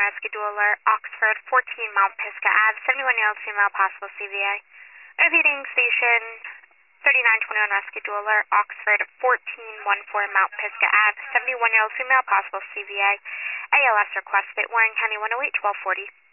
Rescue Dueler, Oxford 14 Mount Pisgah Ave, 71-year-old female, possible CVA. Repeating station 3921 Rescue Dueler, Oxford 1414 Mount Pisgah Ave, 71-year-old female, possible CVA. ALS requested, Warren County 108, 1240.